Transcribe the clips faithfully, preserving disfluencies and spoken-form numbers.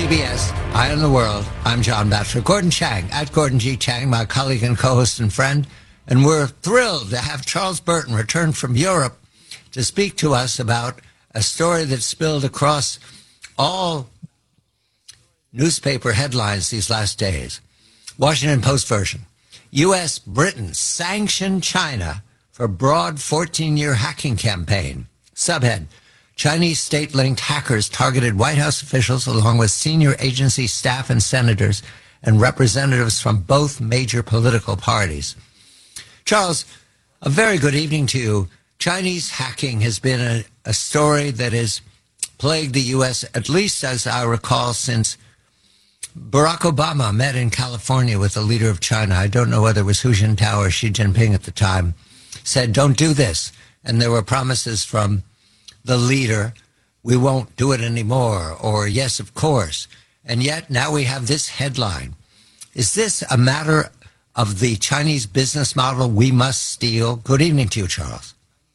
C B S, Eye on the World. I'm John Batchelor. Gordon Chang, at Gordon G. Chang, my colleague and co-host and friend. And we're thrilled to have Charles Burton return from Europe to speak to us about a story that spilled across all newspaper headlines these last days. Washington Post version. U S. Britain sanctioned China for broad fourteen-year hacking campaign. Subhead. Chinese state-linked hackers targeted White House officials along with senior agency staff and senators and representatives from both major political parties. Charles, a very good evening to you. Chinese hacking has been a, a story that has plagued the U S, at least as I recall, since Barack Obama met in California with the leader of China. I don't know whether it was Hu Jintao or Xi Jinping at the time, said, don't do this. And there were promises from the leader, we won't do it anymore, or yes, of course. And yet now we have this headline. Is this a matter of the Chinese business model we must steal? Good evening to you, Charles.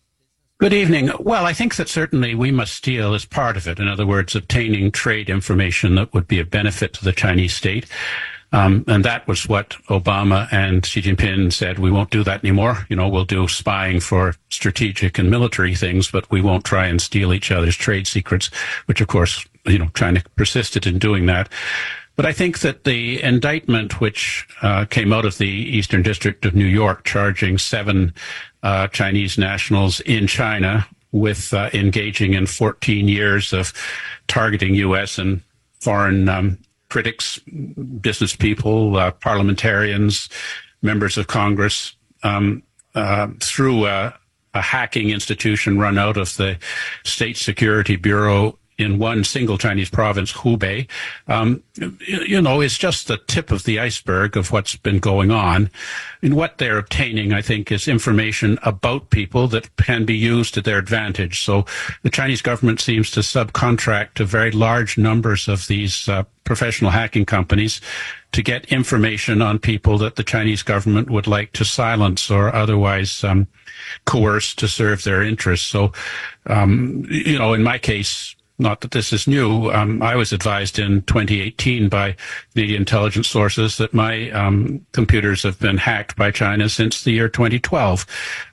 Good evening. Well, I think that certainly we must steal is part of it. In other words, obtaining trade information that would be of benefit to the Chinese state. Um, and that was what Obama and Xi Jinping said. We won't do that anymore. You know, we'll do spying for strategic and military things, but we won't try and steal each other's trade secrets, which, of course, you know, China persisted in doing that. But I think that the indictment which uh, came out of the Eastern District of New York charging seven uh, Chinese nationals in China with uh, engaging in fourteen years of targeting U S and foreign um critics, business people, uh, parliamentarians, members of Congress, um, uh, through a, a hacking institution run out of the State Security Bureau in one single Chinese province, Hubei. Um, you, you know, it's just the tip of the iceberg of what's been going on. And what they're obtaining, I think, is information about people that can be used to their advantage. So the Chinese government seems to subcontract to very large numbers of these uh, professional hacking companies to get information on people that the Chinese government would like to silence or otherwise um, coerce to serve their interests. So, um, you know, in my case, not that this is new. Um, I was advised in twenty eighteen by Canadian intelligence sources that my um, computers have been hacked by China since the year twenty twelve.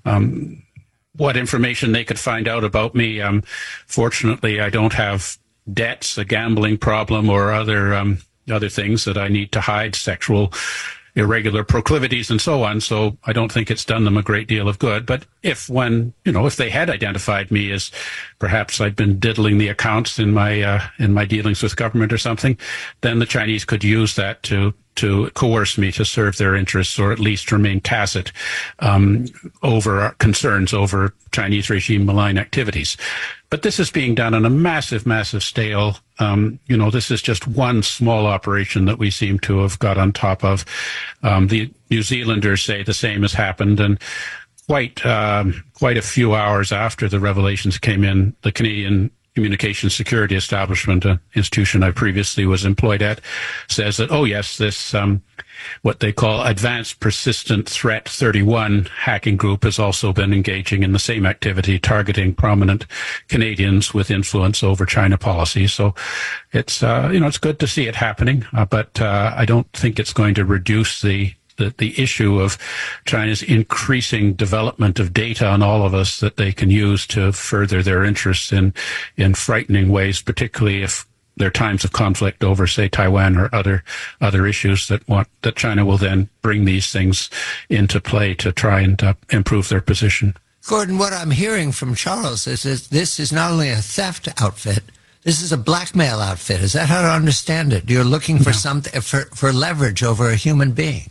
Um, what information they could find out about me, um, fortunately, I don't have debts, a gambling problem, or other um, other things that I need to hide, sexual irregular proclivities and so on. So I don't think it's done them a great deal of good. But if when, you know, if they had identified me as perhaps I'd been diddling the accounts in my, uh, in my dealings with government or something, then the Chinese could use that to, to coerce me to serve their interests or at least remain tacit, um, over concerns over Chinese regime malign activities. But this is being done on a massive, massive scale. Um, you know, this is just one small operation that we seem to have got on top of. Um, the New Zealanders say the same has happened, and quite, um, quite a few hours after the revelations came in, the Canadian Communications Security Establishment, an institution I previously was employed at, says that, oh yes, this, um, what they call Advanced Persistent Threat thirty-one hacking group has also been engaging in the same activity, targeting prominent Canadians with influence over China policy. So it's, uh, you know, it's good to see it happening, uh, but uh, I don't think it's going to reduce the The, the issue of China's increasing development of data on all of us that they can use to further their interests in, in frightening ways, particularly if there are times of conflict over, say, Taiwan or other, other issues that want, that China will then bring these things into play to try and uh, improve their position. Gordon, what I'm hearing from Charles is that this is not only a theft outfit, this is a blackmail outfit. Is that how to understand it? You're looking for No. something, for, for leverage over a human being.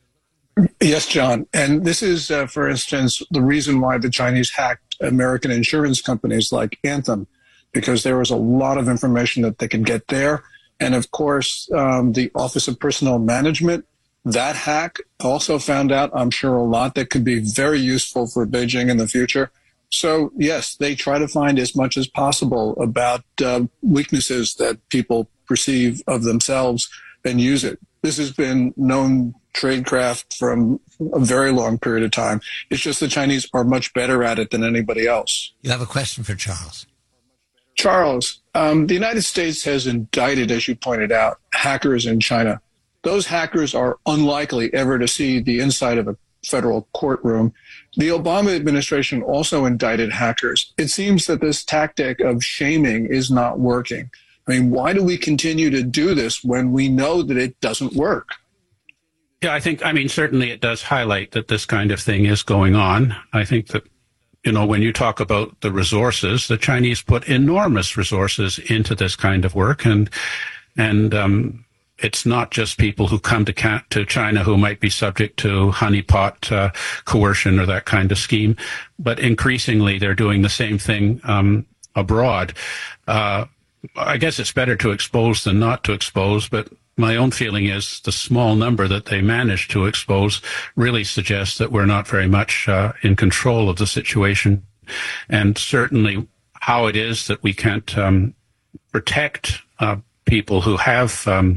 Yes, John. And this is, uh, for instance, the reason why the Chinese hacked American insurance companies like Anthem, because there was a lot of information that they could get there. And of course, um, the Office of Personnel Management, that hack also found out, I'm sure, a lot that could be very useful for Beijing in the future. So, yes, they try to find as much as possible about uh, weaknesses that people perceive of themselves and use it. This has been known tradecraft from a very long period of time. It's just the Chinese are much better at it than anybody else. You have a question for Charles. Charles, um, the United States has indicted, as you pointed out, hackers in China. Those hackers are unlikely ever to see the inside of a federal courtroom. The Obama administration also indicted hackers. It seems that this tactic of shaming is not working. I mean, why do we continue to do this when we know that it doesn't work? Yeah, I think, I mean, certainly it does highlight that this kind of thing is going on. I think that, you know, when you talk about the resources, the Chinese put enormous resources into this kind of work. And, and, um, it's not just people who come to to China who might be subject to honeypot uh, coercion or that kind of scheme, but increasingly they're doing the same thing um, abroad. Uh, I guess it's better to expose than not to expose, but my own feeling is the small number that they manage to expose really suggests that we're not very much uh, in control of the situation, and certainly how it is that we can't um, protect uh, people who have um,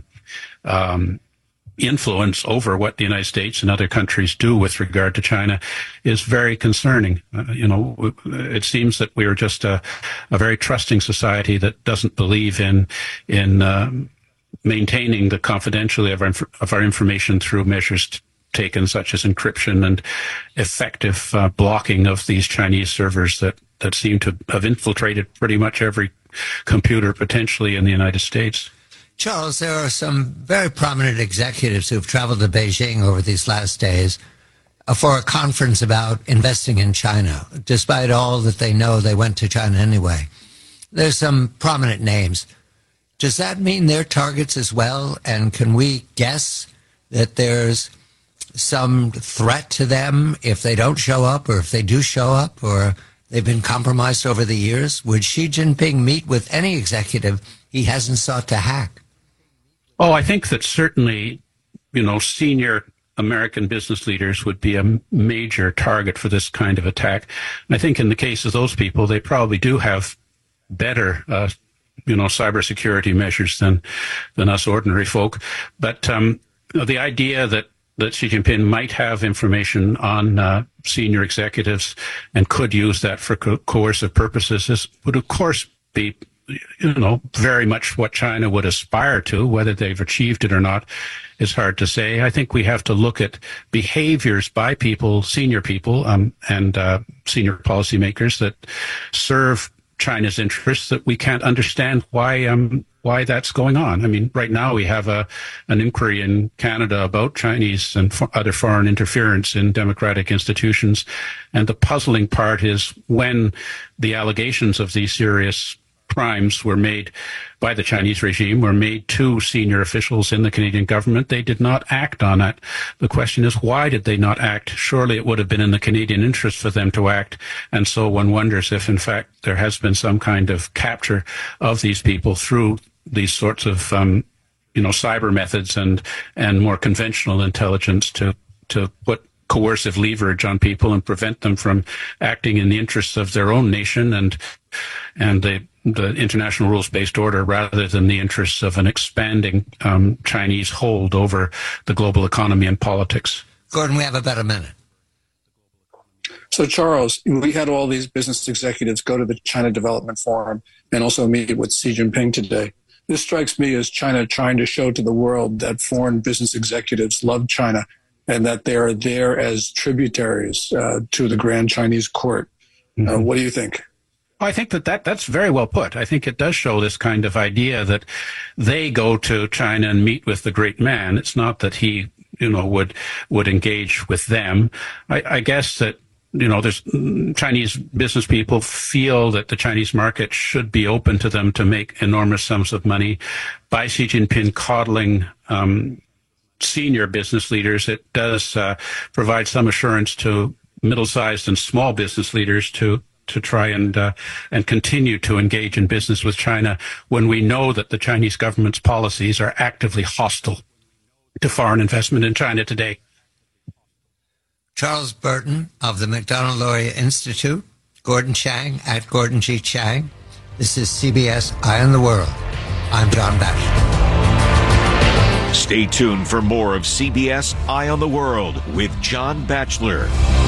Um, influence over what the United States and other countries do with regard to China is very concerning. Uh, you know, it seems that we are just a, a very trusting society that doesn't believe in in uh, maintaining the confidentiality of our, of our information through measures t- taken such as encryption and effective uh, blocking of these Chinese servers that, that seem to have infiltrated pretty much every computer potentially in the United States. Charles, there are some very prominent executives who've traveled to Beijing over these last days uh, for a conference about investing in China. Despite all that they know, they went to China anyway. There's some prominent names. Does that mean they're targets as well? And can we guess that there's some threat to them if they don't show up, or if they do show up, or they've been compromised over the years? Would Xi Jinping meet with any executive he hasn't sought to hack? Oh, I think that certainly, you know, senior American business leaders would be a major target for this kind of attack. I think in the case of those people, they probably do have better, uh, you know, cybersecurity measures than than us ordinary folk. But um, you know, the idea that that Xi Jinping might have information on uh, senior executives and could use that for co- coercive purposes is, would, of course, be, you know, very much what China would aspire to. Whether they've achieved it or not is hard to say. I think we have to look at behaviors by people, senior people, um, and uh, senior policymakers that serve China's interests, that we can't understand why um why that's going on. I mean, right now we have a an inquiry in Canada about Chinese and fo- other foreign interference in democratic institutions, and the puzzling part is when the allegations of these serious crimes were made by the Chinese regime, were made to senior officials in the Canadian government, they did not act on it. The question is, why did they not act? Surely it would have been in the Canadian interest for them to act. And so one wonders if, in fact, there has been some kind of capture of these people through these sorts of, um, you know, cyber methods and, and more conventional intelligence to, to put coercive leverage on people and prevent them from acting in the interests of their own nation and, and the, the international rules-based order, rather than the interests of an expanding um, Chinese hold over the global economy and politics. Gordon, we have about a minute. So, Charles, we had all these business executives go to the China Development Forum and also meet with Xi Jinping today. This strikes me as China trying to show to the world that foreign business executives love China and that they are there as tributaries uh, to the Grand Chinese Court. Mm-hmm. Uh, what do you think? I think that, that that's very well put. I think it does show this kind of idea that they go to China and meet with the great man. It's not that he, you know, would would engage with them. I, I guess that, you know, there's Chinese business people feel that the Chinese market should be open to them to make enormous sums of money. By Xi Jinping coddling um, senior business leaders, it does uh, provide some assurance to middle-sized and small business leaders to to try and uh, and continue to engage in business with China when we know that the Chinese government's policies are actively hostile to foreign investment in China today. Charles Burton of the Macdonald-Laurier Institute, Gordon Chang at Gordon G. Chang. This is C B S Eye on the World. I'm John Batchelor. Stay tuned for more of C B S Eye on the World with John Batchelor.